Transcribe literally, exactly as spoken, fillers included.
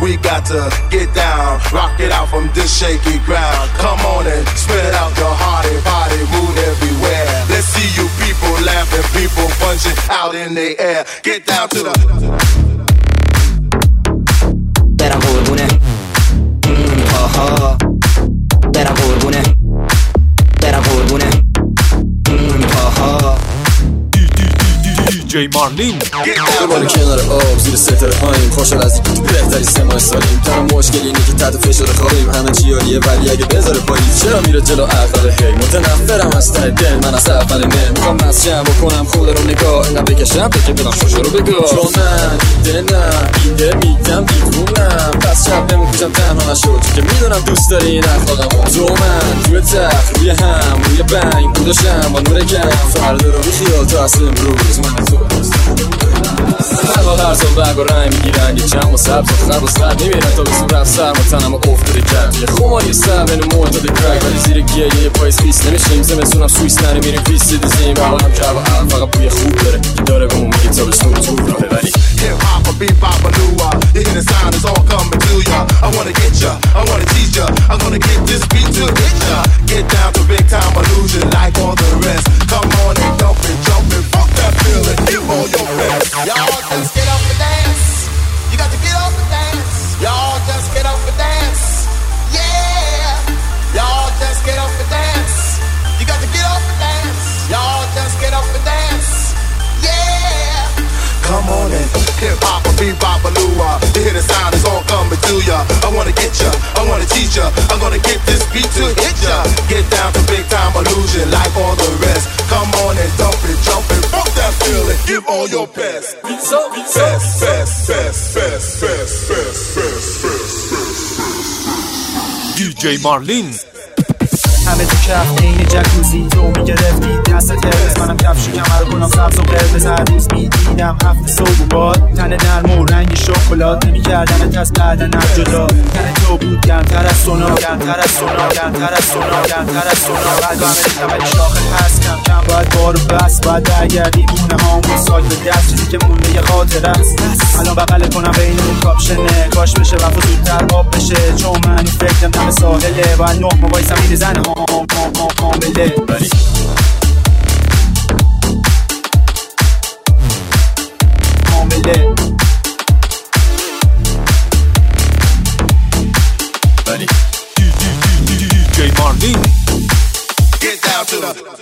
we got to get down, rock it out from this shaky ground. Come on and spread out your hearty body, move everywhere. Let's see you people laughing, people punching out in the air. Get down to the برم قربونه آها برم قربونه برم قربونه آها دی جی مارلین دوباره کنار آب زیر ستاره هاییم، خوشحال از اینکه تو بهتری سه ماه سالیم. تنها مشکل اینه که تحت فشار خوابیم، همه چی عالیه ولی اگه بذاره پاییز چرا میره جلو عقل هی. متنفرم از ته دل، من از اول نه میخوام مسجم بکنم خود رو نگاه اینقدر بکشم تا که بدم شوشو رو بگاه. چون من دیده نه دیده میگم دیوونم، پس شب نمیپوشم تنها نشو چون که میدونم دوست داری این اخلاقمو. تو من توی تخت روی هم روی بنگ بوداشم با نور گم، فردا رو بیخیال تو اصل امروز من تو هر سال برگ و رنگ میگیرن یه چند و سبز و خرب و سرد میمیرن تا به صورت سرم و تنم افتاده کرد یه خماری سر بین معتاد کرک ولی زیر گیه یه پایز خیس نمیشیم زمستونم سویس نرمیریم پیست دیزیم بحالم کرد و عرب فقط بوی خوب داره که داره به اون میگه تا به سنون تو راهه ولی hip-hop or bebop or new-ah, you hear the sound, it's all coming to ya. I wanna get ya, I wanna tease ya, I'm gonna get this beat to hit ya. Get down to big time illusion like all the rest. Come on and dump it, jump it, fuck that feeling, give all your best. Y'all just get up and dance. You got to get up and dance. Y'all just get up and dance. Yeah. Y'all just get up and dance. You got to get up and dance. Y'all just get up and dance. Yeah. Come on and hip-hop or bebop or new-ah, you hear the sound, it's all coming to ya. I wanna get ya, I wanna teach ya, I'm gonna get this beat to hit ya. Get down to big time illusion like all the rest. Come on and dump it, jump it, fuck that feeling, give all your best. so Best, best, best, best, best, best, best, best. دی جی مارلین همه تو کف این جکوزی تو میگرفتی دست ترس منم کفشو کمر کنم سبز و قرمز هر روز میدیدم هفته صبح و باد تن نرم و رنگ شکلات نمیکردمت از بعدن هر جدا تن تو بود گرمتر از سونا گرمتر از سونا گرمتر از سونا گرمتر از سونا بعد امریکا ولی شاخه پس کم کم باید بارو بس باید برگردی دونه هامون ساک به دست چیزی که مونده یه خاطر است الان بغل کنم بین اون کاپشنه کاش بشه وقت زودتر آب بشه چون من این فکرم دم ساحله باید نه موایسم این زن ها حامله ولی حامله ولی دی جی مارلین Get down to the